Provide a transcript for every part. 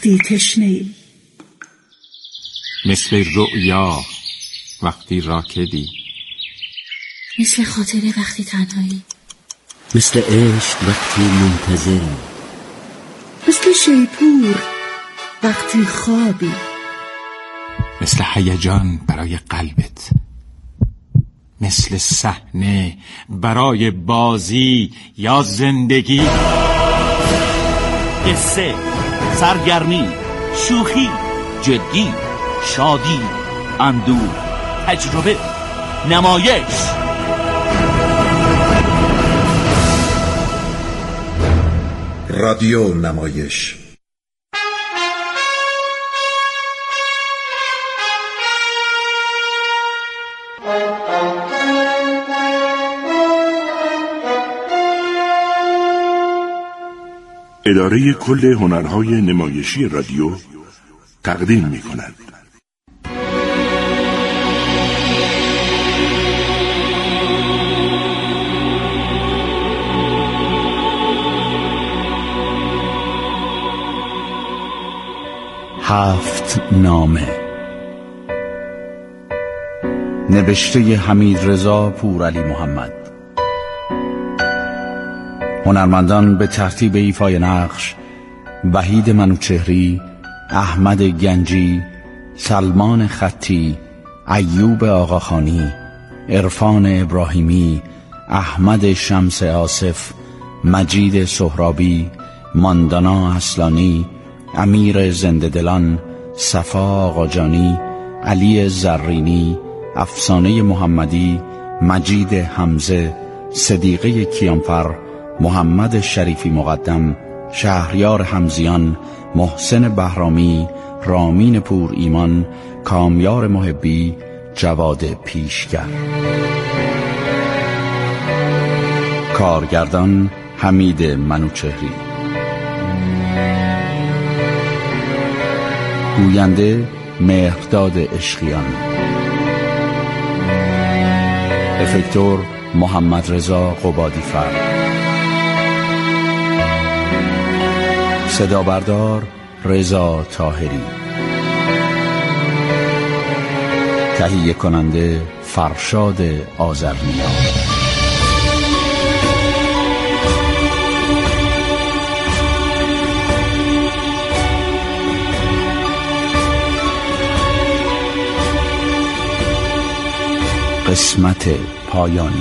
وقتی تشنه‌ای، مثل رؤیا وقتی راکدی، مثل خاطره وقتی تنهایی، مثل عشق وقتی منتظری، مثل شیپور وقتی خوابی، مثل هیجان برای قلبت، مثل صحنه برای بازی یا زندگی. قصه، سرگرمی، شوخی، جدی، شادی، اندوه، تجربه، نمایش. رادیو نمایش. اداره کل هنرهای نمایشی رادیو تقدیم می‌کند. هفت نامه، نوشته حمیدرضا پورعلی محمد. هنرمندان به ترتیب ایفای نقش: وحید منوچهری، احمد گنجی، سلمان خطی، ایوب آقاخانی، عرفان ابراهیمی، احمد شمس آصف، مجید سهرابی، ماندانا اصلانی، امیر زنده‌دلان، صفا آقاجانی، علی زرینی، افسانه محمدی، مجید حمزه، صدیقه کیانفر، محمد شریفی مقدم، شهریار حمزیان، محسن بهرامی، رامین پور ایمان، کامیار محبی، جواد پیشگر. کارگردان حمید منوچهری. گوینده مهرداد عشقیان. افکتور محمد رضا قبادی فر. صدا بردار رضا طاهری. تهیه کننده فرشاد آذرنیا. قسمت پایانی.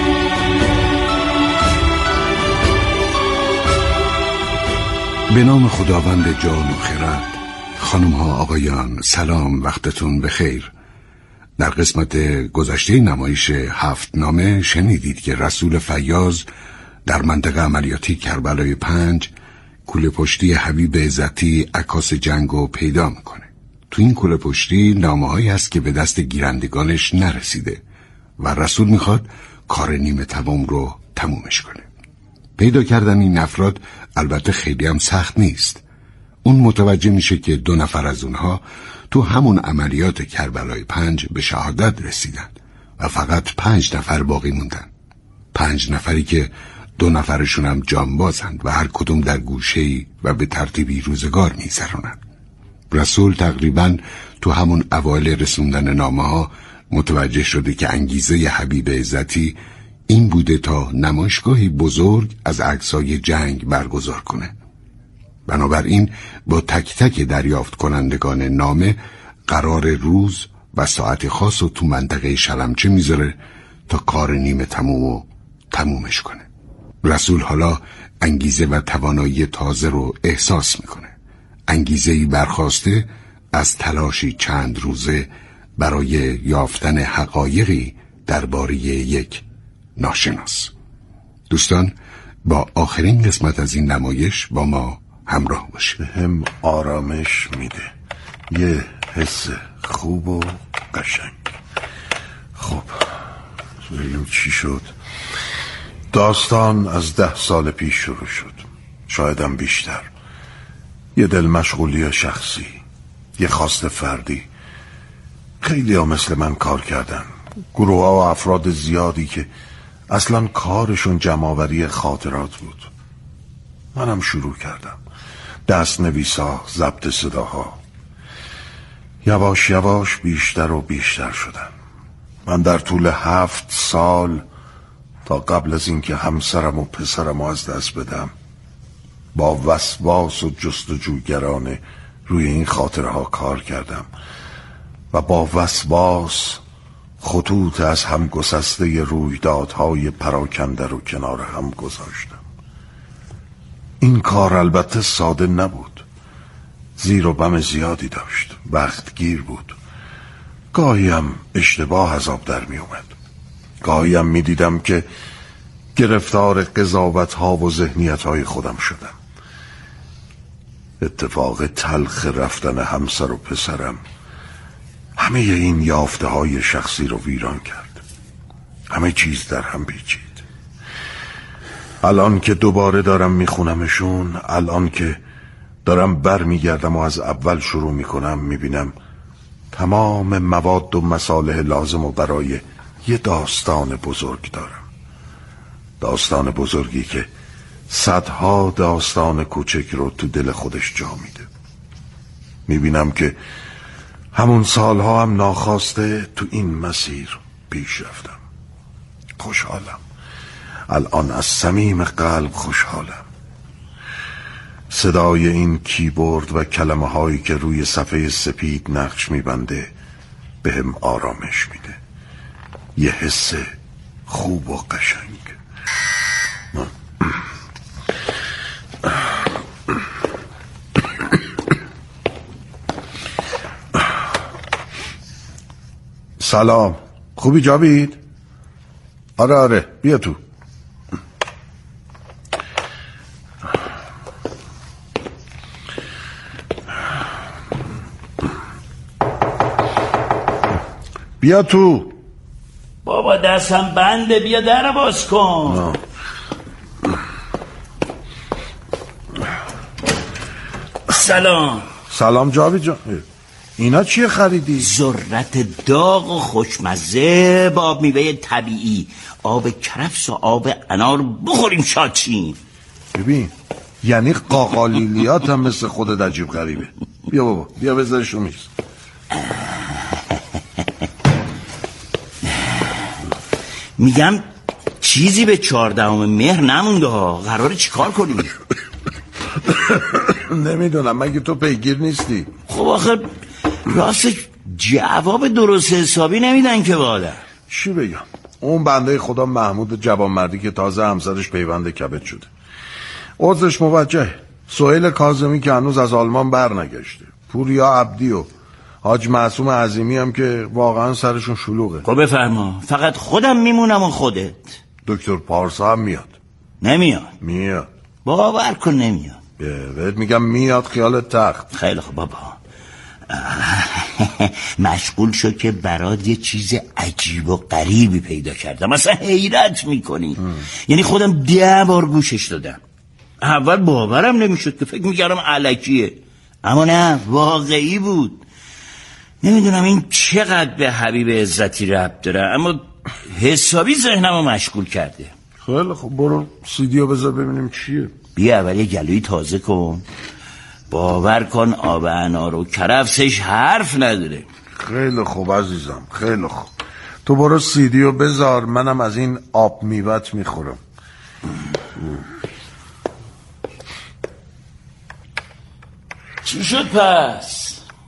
به نام خداوند جان و خرد. خانم ها آقایان، سلام، وقتتون بخیر. در قسمت گذشته نمایش هفت نامه شنیدید که رسول فیاض در منطقه عملیاتی کربلای 5 کوله پشتی حبیب عزتی عکاس جنگو پیدا میکنه. تو این کوله پشتی نامه‌هایی هست که به دست گیرندگانش نرسیده و رسول میخواد کار نیمه تمام رو تمومش کنه. پیدا کردن این افراد البته خیلی هم سخت نیست. اون متوجه میشه که 2 نفر از اونها تو همون عملیات کربلای 5 به شهادت رسیدن و فقط 5 نفر باقی موندن. 5 نفری که 2 نفرشون هم جانبازند و هر کدوم در گوشه‌ای و به ترتیبی روزگار می‌گذرونن. رسول تقریباً تو همون اوایل رسوندن نامه‌ها متوجه شده که انگیزه حبیب عزتی این بوده تا نمایشگاهی بزرگ از عکسای جنگ برگزار کنه. بنابراین با تک تک دریافت کنندگان نامه قرار روز و ساعت خاص رو تو منطقه شلمچه میذاره تا کار نیمه تمومش کنه. رسول حالا انگیزه و توانایی تازه رو احساس میکنه. انگیزه‌ای برخاسته از تلاشی چند روزه برای یافتن حقایقی درباره یک ناشناس. دوستان، با آخرین قسمت از این نمایش با ما همراه باشید. هم آرامش میده، یه حس خوب و قشنگ. خب ببینیم چی شد. داستان از 10 سال پیش شروع شد، شایدم بیشتر. یه دل مشغولی شخصی، یه خواست فردی. خیلی ها مثل من کار کردن، گروه ها و افراد زیادی که اصلا کارشون جمع‌آوری خاطرات بود. منم شروع کردم دست نویسا، ضبط صداها. یواش یواش بیشتر و بیشتر شدن. من در طول 7 سال تا قبل از اینکه همسرم و پسرم از دست بدم با وسواس و جستجوگرانه روی این خاطره ها کار کردم و با وسواس خطوط از هم گسسته رویدادهای پراکنده رو کنار هم گذاشتم. این کار البته ساده نبود، زیر و بم زیادی داشت، وقتگیر بود. گاهیم اشتباه از آب در می اومد، گاهیم می دیدم که گرفتار قضاوت ها و ذهنیت های خودم شدم. اتفاق تلخ رفتن همسر و پسرم همه این یافته های شخصی رو ویران کرد. همه چیز در هم پیچید. الان که دوباره دارم میخونمشون، الان که دارم بر میگردم و از اول شروع میکنم، میبینم تمام مواد و مصالح لازم و برای یه داستان بزرگ دارم. داستان بزرگی که صدها داستان کوچک رو تو دل خودش جا میده. میبینم که همون سالها هم ناخواسته تو این مسیر پیش رفتم. خوشحالم، الان از صمیم قلب خوشحالم. صدای این کیبورد و کلمه هایی که روی صفحه سپید نقش میبنده به هم آرامش میده. یه حس خوب و قشنگ. سلام، خوبی جاوید؟ آره بیا تو. بیا تو. بابا دستم بنده، بیا در باز کن. سلام جاوید جان. اینا چیه خریدی؟ ذرت داغ و خوشمزه با آب میوه طبیعی، آب کرفس و آب انار بخوریم شادشیم. ببین، یعنی قاقالیلیات هم مثل خودت عجیب غریبه. بیا بابا، بیا بذارش رو میز. میگم چیزی به 14 مهر نمونده ها، قراره چیکار کنیم؟ نمیدونم، مگه تو پیگیر نیستی؟ خب آخه راست جواب درست حسابی نمیدن که والا. چی بگم؟ اون بنده خدا محمود جوانمردی که تازه همسرش پیوند کبد شده، عذرش موجه. سهیل کاظمی که هنوز از آلمان بر نگشته، پوریا عبدی و حاج معصوم عظیمی هم که واقعا سرشون شلوغه. خب بفرما، فقط خودم میمونم و خودت. دکتر پارسا هم میاد. نمیاد؟ میاد. باور کن نمیاد. بهت میگم میاد خیال تخت. خیلی خب بابا. مشغول شد که برات یه چیز عجیب و غریبی پیدا کردم، مثلا حیرت میکنی. یعنی خودم 10 بار گوشش دادم. اول باورم نمیشد که فکر میکردم الکیه، اما نه، واقعی بود. نمیدونم این چقدر به حبیب عزتی ربط داره، اما حسابی ذهنمو مشغول کرده. خیلی خب برو سیدیو بذار ببینیم چیه. بیا اول یه گلوی تازه کن. باور کن آب انار و کرفسش حرف نداره. خیلی خوب عزیزم، خیلی خوب. تو برو سیدیو بذار، منم از این آب میوت میخورم. چی شد پس؟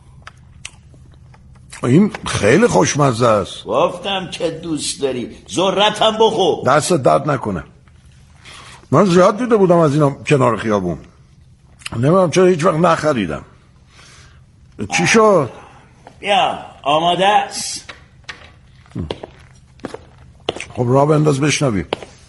این خیلی خوشمزه است. گفتم که دوست داری، ذرتم بخور. دست درد نکنه. من زیاد دیده بودم از اینا کنار خیابون، نمیدونم چرا هیچ وقت نخریدم. چی شد؟ بیا آماده است. خب راه بنداز بشنویم.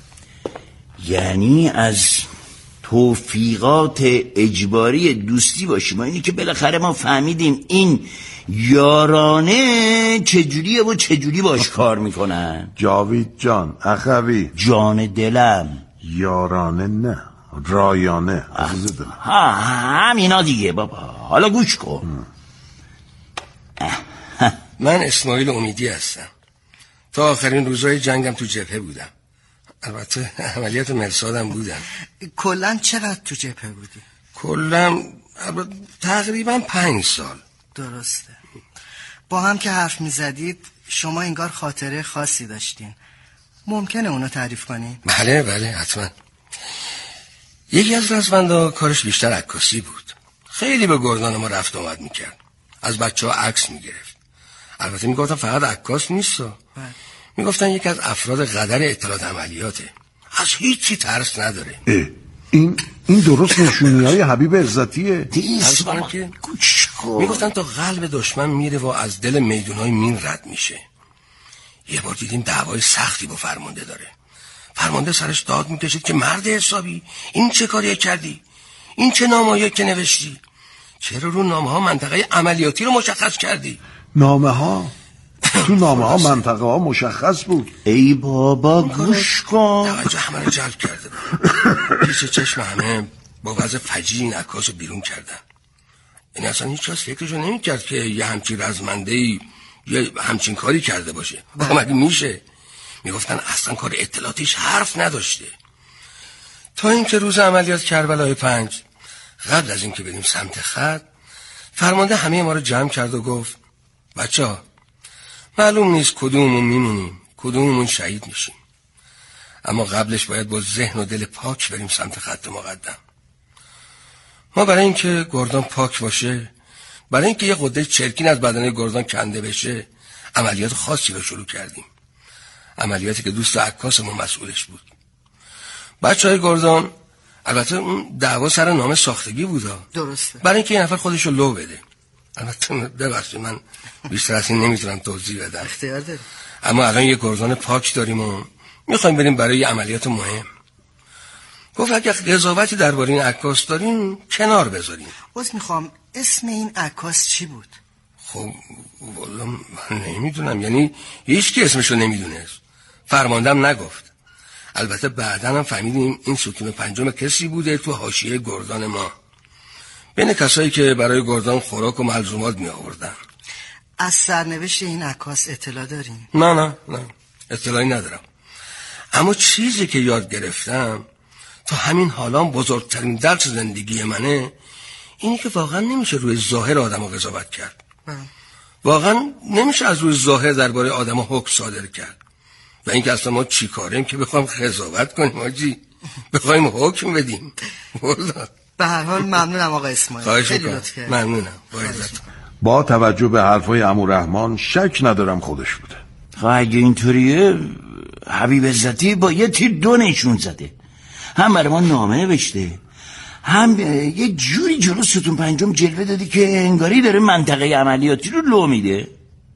یعنی از توفیقات اجباری دوستی باشیم، اینی که بالاخره ما فهمیدیم این یارانه چجوریه و چجوری باش کار میکنن. جاوید جان اخوی، جان دلم، یارانه نه، رایانه. همینا دیگه بابا. حالا گوش کن. من اسماعیل امیدی هستم. تا آخرین روزهای جنگم تو جبهه بودم. البته عملیات مرصادم بودم. کلن چقدر تو جبهه بودی؟ کلن تقریبا 5 سال. درسته. با هم که حرف میزدید شما انگار خاطره خاصی داشتین. ممکنه اونو تعریف کنین؟ بله حتما. یکی از رزمندا کارش بیشتر عکاسی بود. خیلی به گردان ما رفت آمد میکرد. از بچه ها عکس میگرفت. البته میگفتن فقط عکاس نیست. میگفتن یکی از افراد قدر اطلاعات عملیاته. از هیچی ترس نداره. این درست نشونی‌های حبیب عزتیه. میگفتن تا قلب دشمن میره و از دل میدونای مین رد میشه. یه بار دیدیم دعوای سختی با فرمانده داره. فرمانده سرش داد میکشید که مرد حسابی، این چه کاری کردی؟ این چه نامه‌ای که نوشتی؟ چرا رو نامه‌ها منطقه عملیاتی رو مشخص کردی؟ نامه‌ها؟ تو نامه‌ها منطقه ها مشخص بود. ای بابا گوش کن. توجه همه رو جلب کرده پیش چشم همه با وضع فجیع این عکاس رو بیرون کردن. این اصلا هیچ کس فکرشو نمی‌کرد که یه همچین رزمنده‌ای یه همچین کاری کرده باشه. مگه میشه؟ میگفتن اصلا کار اطلاعاتیش حرف نداشته. تا اینکه روز عملیات کربلای 5 قبل از اینکه بریم سمت خط، فرمانده همه ما رو جمع کرد و گفت بچه‌ها معلوم نیست کدوممون میمونیم کدوممون شهید میشیم، اما قبلش باید با ذهن و دل پاک بریم سمت خط مقدم. ما برای اینکه گردان پاک باشه، برای اینکه یه قده چرکین از بدن گردان کنده بشه، عملیات خاصی رو شروع کردیم. عملیاتی که دوست عکاسمون مسئولش بود. بچهای گردان، البته اون دعوا سر نام ساختگی بود. درسته. برای اینکه یه نفر خودشو لو بده. البته ببخشید من بیشتر از این نمیتونم توضیح بدم. اختیار داری. اما الان یه گردان پاک داریم و میخوایم بریم برای یه عملیات مهم. گفت اگه قضاوتی درباره این عکاس داریم کنار بذاریم. میخوام اسم این عکاس چی بود؟ خب والا من نمیدونم، یعنی هیچ کی اسمشو نمیدونست. فرماندم نگفت. البته بعداً هم فهمیدیم این ستون 5 کسی بوده تو حاشیه گردان ما، بین کسایی که برای گردان خوراک و ملزومات می آوردن. از سرنوشت این عکاس اطلاع داریم؟ نه اطلاعی ندارم، اما چیزی که یاد گرفتم تا همین حالا بزرگترین درس زندگی منه اینی که واقعا نمیشه روی ظاهر آدمو قضاوت کرد. واقعا نمیشه از روی ظاهر درباره آدمو حکم صادر کرد. و اینکه اصلا ما چی کاریم که بخوایم قضاوت کنیم آجی، بخوایم حکم بدیم. به هر حال ممنونم آقا اسماعیل، خیلی لطف کردید. ممنونم. با توجه به حرفای عمو رحمان شک ندارم خودش بوده. خب اگه اینطوریه حبیب عزتی با یه تیر 2 نشون زده. هم برای ما نامه نوشته، هم یه جوری جلو ستون 5 جلوه دادی که انگاری داره منطقه عملیاتی رو لو میده.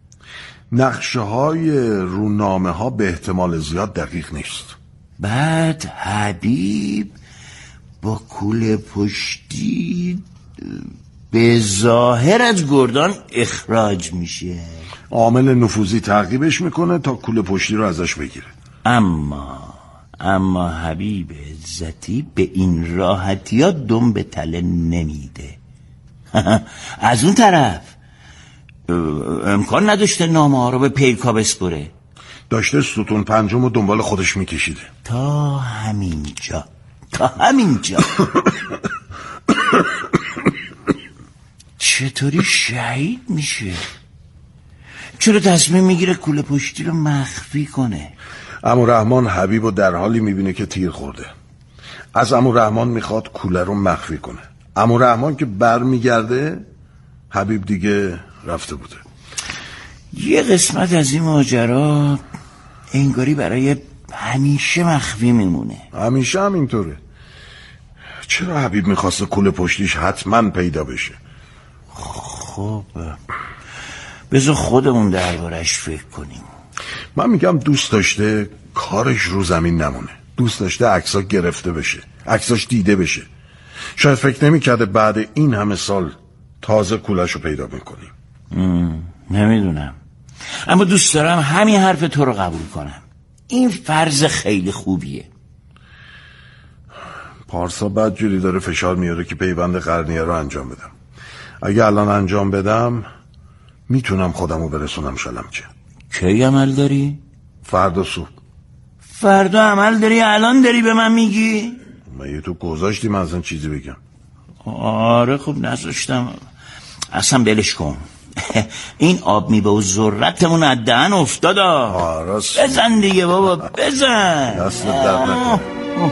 نقشه های رونامه ها به احتمال زیاد دقیق نیست. بعد حبیب با کوله پشتی به ظاهر از گردان اخراج میشه. عامل نفوذی تعقیبش میکنه تا کوله پشتی رو ازش بگیره. اما حبیب عزتی به این راحتی ها دم به تله نمیده. از اون طرف امکان نداشته نامه ها رو به پیکا بسپره. داشته ستون 5 رو دنبال خودش میکشیده تا همینجا چطوری شهید میشه؟ چرا تصمیم میگیره کوله پشتی رو مخفی کنه؟ عمو رحمان حبیب رو در حالی میبینه که تیر خورده. از عمو رحمان میخواد کوله رو مخفی کنه. عمو رحمان که بر میگرده حبیب دیگه رفته بوده. یه قسمت از این ماجرا انگاری برای همیشه مخفی میمونه. همیشه همینطوره. چرا حبیب میخواسته کوله پشتیش حتما پیدا بشه؟ خب بذار خودمون دربارش فکر کنیم. من میگم دوست داشته کارش رو زمین نمونه. دوست داشته عکسا گرفته بشه، عکساش دیده بشه. شاید فکر نمیکرده بعد این همه سال تازه کولش رو پیدا میکنیم. نمیدونم، اما دوست دارم همین حرف تو رو قبول کنم. این فرض خیلی خوبیه. پارسا بدجوری داره فشار میاره که پیوند قرنیه رو انجام بدم. اگه الان انجام بدم میتونم خودمو برسونم شلمچه. کی عمل داری؟ فردا صبح. فردا عمل داری؟ الان داری به من میگی؟ من یه تو گذاشتی من اصلا چیزی بگم. آره خب نذاشتم. اصلا بلش کن. این آب میوه و ذرتمون از دهن افتاد. بزن دیگه بابا بزن. دست درد نکن.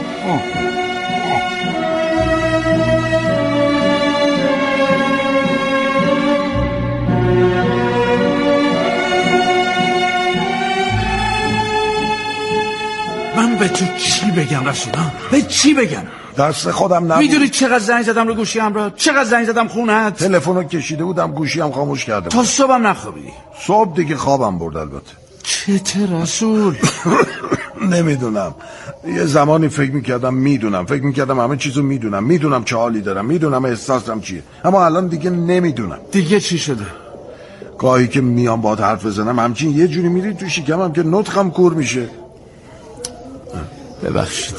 من به تو چی بگم رسولان؟ به چی بگم؟ دست خودم نبود. میدونی چقدر زنگ زدم رو گوشیم را؟ چقدر زنگ زدم خونت؟ تلفنو کشیده بودم گوشیم خاموش کرده تا صبحم نخوابیدی؟ صبح دیگه خوابم برد البته. چته رسول؟ نمیدونم. یه زمانی فکر میکردم همه چیزو میدونم چه حالی دارم، میدونم احساسم چیه، اما الان دیگه نمیدونم. دیگه چی شده؟ گاهی که میام باهات حرف بزنم همچین یه جوری میری تو شکمم که نطقم کور میشه. ببخشید.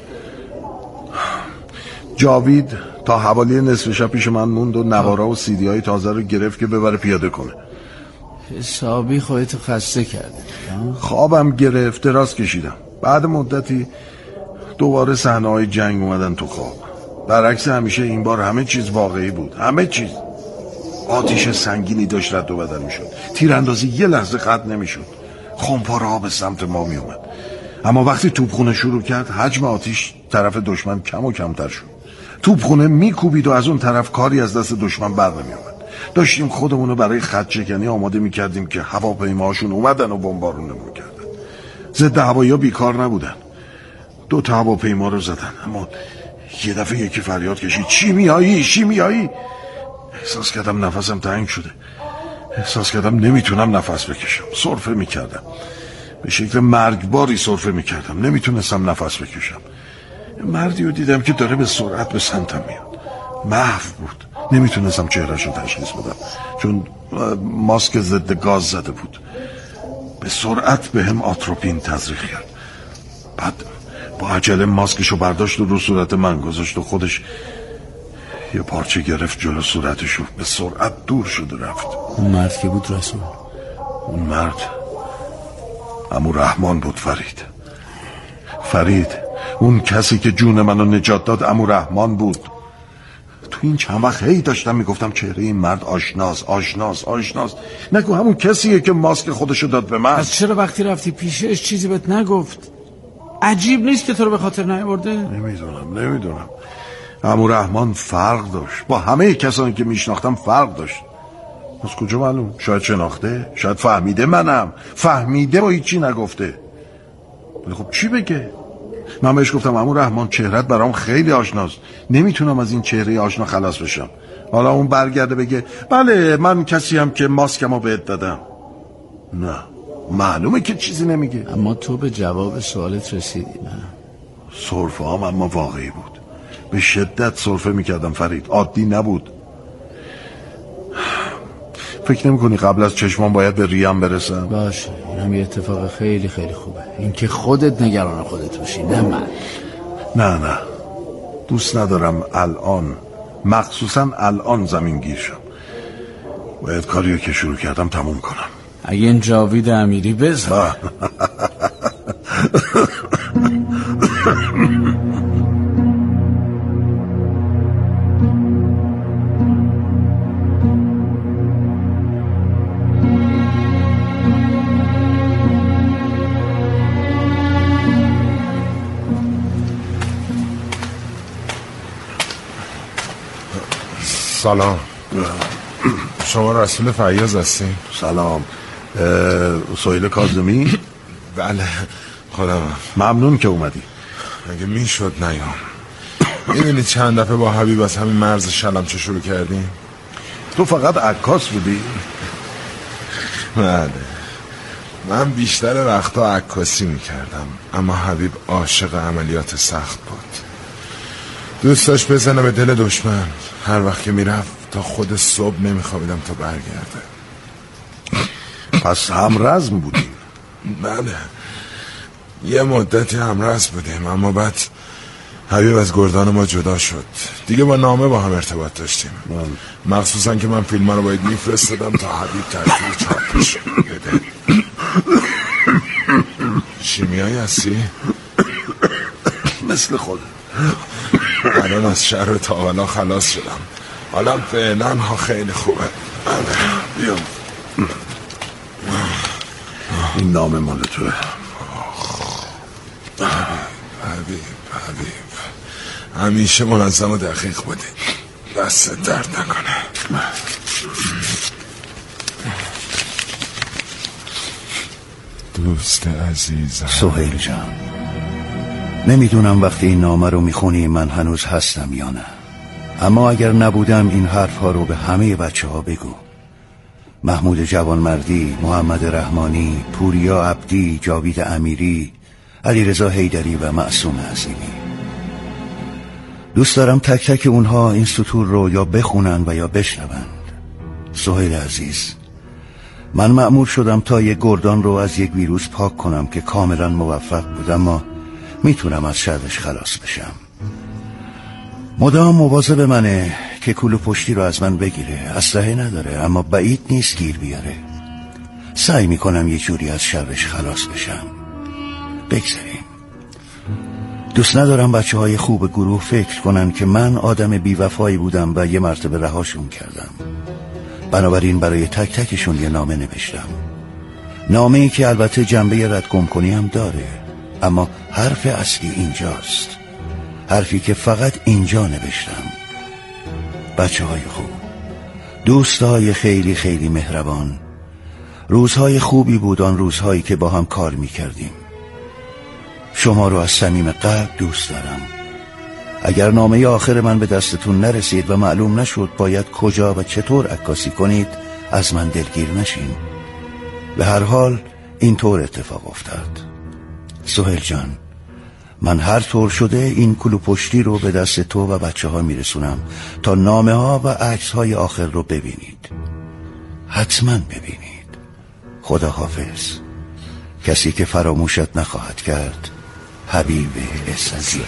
جاوید تا حوالی نصف شب پیش من موند و نوارا و سیدی های تازه رو گرفت که ببره پیاده کنه. حسابی خودتو خسته کردی. خوابم گرفت، دراز کشیدم. بعد مدتی دوباره صحنه‌های جنگ اومدن تو خواب. برعکس همیشه این بار همه چیز واقعی بود. همه چیز. آتیش سنگینی داشت رد و بدل میشد. تیراندازی یه لحظه قطع نمیشد. خمپاره ها به سمت ما میومد. اما وقتی توپخونه شروع کرد حجم آتیش طرف دشمن کم و کمتر شد. توپخونه میکوبید و از اون طرف کاری از دست دشمن بر نمیومد. داشتیم خودمونو برای خط شکنی آماده میکردیم که هواپیماهاشون اومدن و بمبارونمون کردن. ضد هوایی‌ها بیکار نبودن. 2 هواپیما رو زدن، اما یه دفعه یکی فریاد کشید چی میایی؟ احساس کردم نفسم تنگ شده. احساس کردم نمیتونم نفس بکشم. سرفه میکردم. به شکل مرگباری سرفه میکردم. نمیتونستم نفس بکشم. مردی رو دیدم که داره به سرعت به سمتم میاد. محو بود. نمیتونستم چهرهش رو تشخیص بدم چون ماسک ضد گاز زده بود. به سرعت به هم آتروپین تزریق کرد. بعد با عجله ماسکشو برداشت و رو صورت من گذاشت و خودش یه پارچه گرفت جلو صورتشو. به سرعت دور شد و رفت. اون مرد که بود رسول؟ اون مرد عمو رحمان بود. فرید اون کسی که جون منو نجات داد عمو رحمان بود. تو این چند وقت هی داشتم میگفتم چهره این مرد آشناس. نگو همون کسیه که ماسک خودشو داد به من. از چرا وقتی رفتی پیشش چیزی بهت نگفت؟ عجیب نیست که تو رو به خاطر نیاورده؟ نمیدونم. عمو رحمان فرق داشت با همه کسانی که میشناختم. فرق داشت. از کجا معلوم؟ شاید شناخته، شاید فهمیده منم. فهمیده و هیچی نگفته. ولی خب چی بگه؟ من بهش گفتم عمو رحمان چهرت برام خیلی آشناست، نمیتونم از این چهره آشنا خلاص بشم. حالا اون برگرده بگه بله من کسیم که ماسکمو بهت دادم. نه معلومه که چیزی نمیگه. اما تو به جواب سوالت رسیدی. نه سرفه هم اما واقعی بود. به شدت سرفه میکردم فرید. عادی نبود. فکر نمی کنی قبل از چشمان باید به ریم برسم؟ باشه این هم یه اتفاق خیلی خیلی خوبه. این که خودت نگران خودت باشی نه من. نه دوست ندارم الان، مخصوصا الان زمین گیر شم. باید کاریو که شروع کردم تموم کنم. اگه این جاوید امیری بزن. سلام. شما رسول فیاض هستین؟ سلام. سهیل کاظمی؟ بله خودم. ممنون که اومدی. اگه میشد نیام. میدونی چند دفعه با حبیب از همین مرز شلم چه شروع کردیم؟ تو فقط عکاس بودی؟ بله من بیشتر وقتا عکاسی میکردم، اما حبیب عاشق عملیات سخت بود. دوست داشت بزنه به دل دشمن. هر وقت که میرفت تا خود صبح نمیخوابیدم تا برگرده. پس همرزم بودیم؟ بله یه مدتی همرزم بودیم، اما بعد حبیب از گردان ما جدا شد. دیگه با نامه با هم ارتباط داشتیم. مخصوصا که من فیلم رو باید میفرستادم تا حبیب ترتیب چاپش بده. شیمیایی هستی؟ مثل خود. الان از شر تاولا خلاص شدم. حالا فعلا ها خیلی خوبه. بیا این نامه مال توه. حبیب همیشه منظم و دقیق بودی، دست درد نکنه. دوست عزیزم سهیل جان، نمیدونم وقتی این نامه رو میخونی من هنوز هستم یا نه، اما اگر نبودم این حرف ها رو به همه بچه ها بگو. محمود جوانمردی، محمد رحمانی، پوریا عبدی، جاوید امیری، علیرضا حیدری و معصوم عظیمی. دوست دارم تک تک اونها این سطور رو یا بخونن و یا بشنوند. سهیل عزیز، من مأمور شدم تا یک گردان رو از یک ویروس پاک کنم که کاملا موفق بود، اما میتونم از شرش خلاص بشم. مدام مواظب منه که کولو پشتی رو از من بگیره. اسلحه نداره اما بعید نیست گیر بیاره. سعی میکنم یه جوری از شرش خلاص بشم. بگذاریم. دوست ندارم بچه های خوب گروه فکر کنن که من آدم بیوفایی بودم و یه مرتبه رهاشون کردم. بنابراین برای تک تکشون یه نامه نوشتم. نامه‌ای که البته جنبه ردگم کنی هم داره، اما حرف اصلی اینجاست. حرفی که فقط اینجا نوشتم. بچه های خوب، دوستای خیلی خیلی مهربان، روزهای خوبی بود آن روزهایی که با هم کار میکردیم. شما رو از صمیم قلب دوست دارم. اگر نامه آخر من به دستتون نرسید و معلوم نشد باید کجا و چطور عکاسی کنید، از من دلگیر نشین. به هر حال اینطور اتفاق افتاد. سهیل جان، من هر طور شده این کلو پشتی رو به دست تو و بچه ها میرسونم تا نامه ها و عکس های آخر رو ببینید. حتما ببینید. خدا حافظ. کسی که فراموشت نخواهد کرد، حبیب عزیز.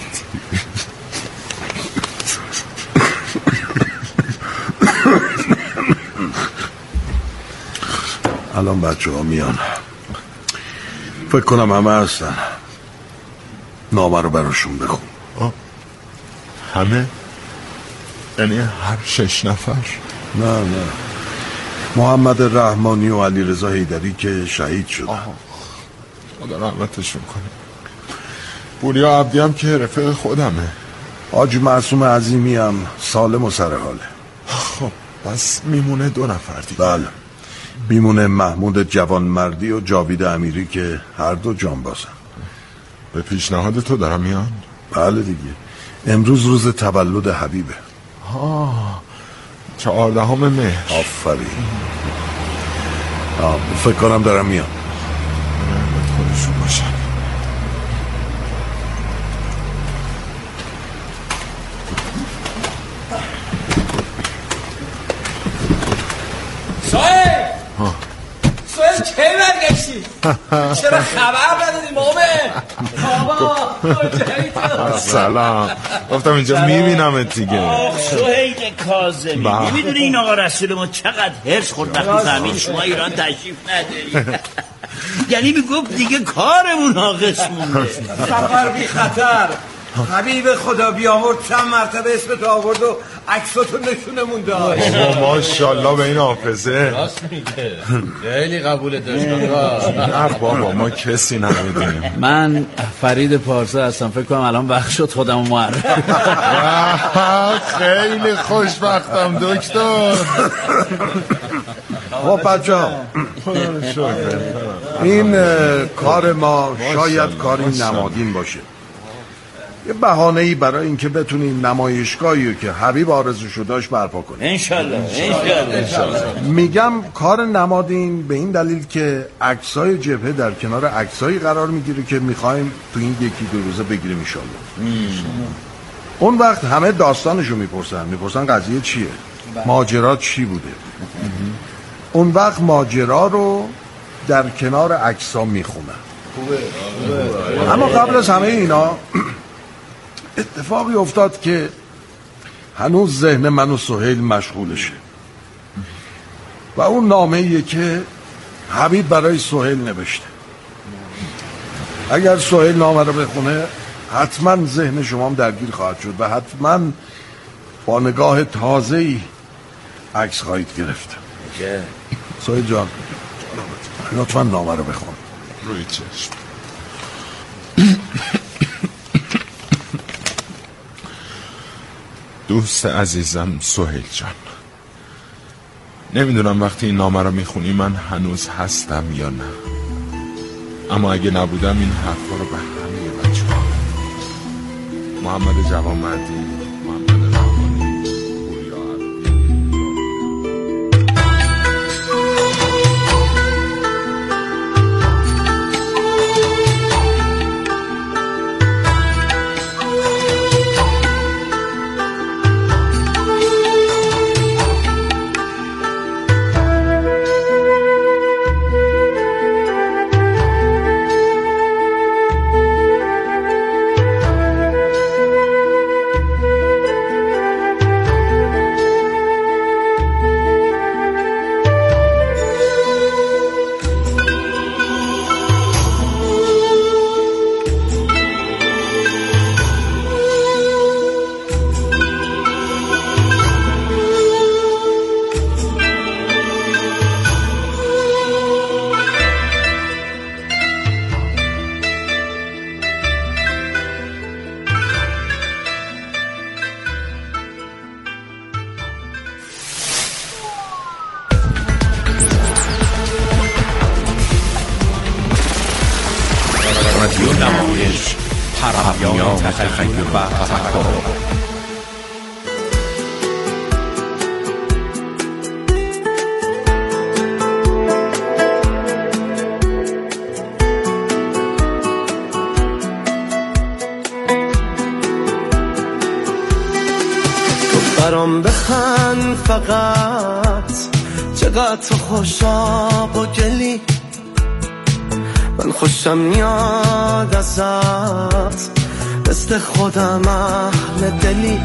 الان بچه ها میان، فکر کنم همه هستن. نامه رو براشون بخون. همه؟ یعنی هر 6 نفر؟ نه محمد رحمانی و علیرضا حیدری که شهید شدن. خدا رحمتشون کنه. پوریا عبدی هم که رفیق خودمه. حاجی معصوم عظیمی هم سالم و سرحاله. خب بس میمونه 2 نفر دیگه. بله، میمونه محمود جوانمردی و جاوید امیری که هر دو جانبازن. به پیشنهاد تو دارم میان؟ بله دیگه، امروز روز تولد حبیبه. 14 مهر. آفرین. فکر کنم دارم میان. خودشون باشن. سوهل کی برگشتی؟ چرا خبر ندادی بابا؟ سلام. گفتم اینجا میبینمت دیگه. سهیل کاظمی، نمیدونی این آقا رسول ما چقدر هرس خورد وقتی فهمید شما ایران تشریف نداری. یعنی میگفت دیگه کارمون ناقص مونده. سفر بی خطر. حبیب خدا بیامرد چند مرتبه اسم تو آورد و عکساتو نشونمون داد. ماشاءالله به این حافظه. راست میگه، خیلی قبول داشت. نه بابا ما کسی نمیدونیم. من فرید پارسا هستم، فکر کنم الان وقت شد خودمو معرفی. خیلی خوشبختم دکتر. خب بچه ها، این کار ما شاید کاری نمادین باشه، یه بهانه‌ای برای اینکه بتونیم نمایشگاهی که حبیب آرزوشو داشت برپا کنیم. انشالله. میگم کار نمادین به این دلیل که عکسای جبهه در کنار عکسایی قرار میگیره که میخوایم تو این 1-2 روزه بگیریم انشالله. اون وقت همه داستانشو میپرسن قضیه چیه، ماجرا چی بوده. اون وقت ماجرا رو در کنار عکسا میخونن. اما قبل از همه اینا اتفاقی افتاد که هنوز ذهن من و سهیل مشغولشه و اون نامه‌ایه که حبیب برای سهیل نوشته. اگر سهیل نامه رو بخونه حتما ذهن شما هم درگیر خواهد شد و حتما با نگاه تازه‌ای عکس خواهید گرفت. سعید جان لطفا نامه رو بخون. روی چشم. دوست عزیزم سهیل جان، نمیدونم وقتی این نامه رو میخونی من هنوز هستم یا نه، اما اگه نبودم این حرفا رو به همه بچه ها محمد جوانمردی، محمد رحمانی، پوریا رادیو نمایش، پرهمیان تخیل و تفکر. برام بخند فقط، چقدر تو خوشاب و گلی، من خوشم میاد ازت، مثل خودم اهل دلی،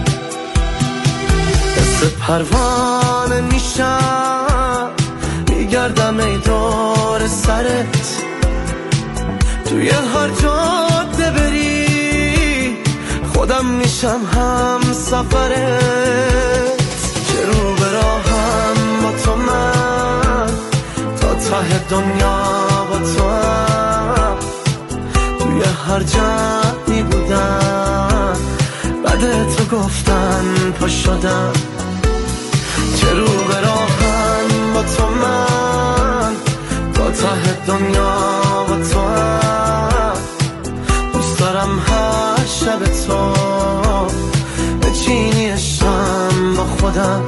مثل پروانه میشم میگردم ای دور سرت، توی هر جاده بری خودم میشم هم سفرت، که رو به راهم با تو من تا ته دنیا با تو هم، توی هر جمعی بودم بعد تو گفتن پا شدم، که رو به راهم با تو من تا ته دنیا با تو هم، دوست دارم هر شب تو بچینی شم با خودم.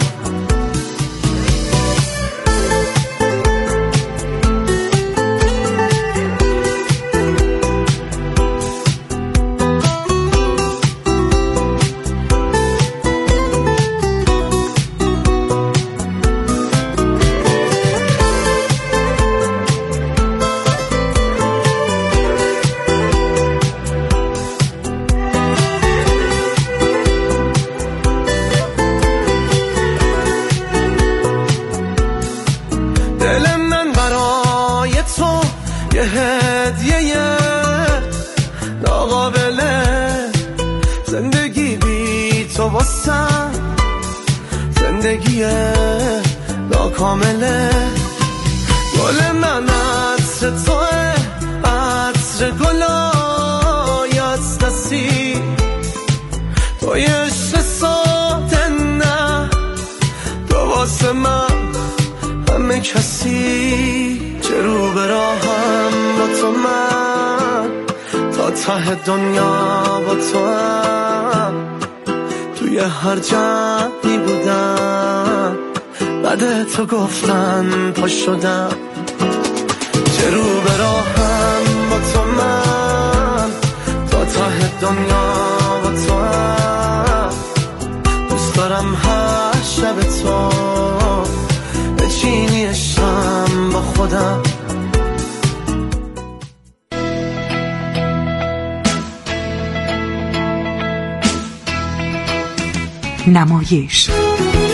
دل من برای تو یه هدیه ناقابله، زندگی بی تو واسم زندگی ناکامله، گل من عطر توه، عطر گلای از دستی، توی عشق ساده نه تو واسه من همه کسی، چه رو به راهم با تو من تا ته دنیا با تو هم، توی هر جمعی بودم بعد تو گفتن پا شدم، چه رو به راهم با تو من تا ته دنیا با تو هم، دوست دارم هر شب تو بچینی شم با خودم. نمایش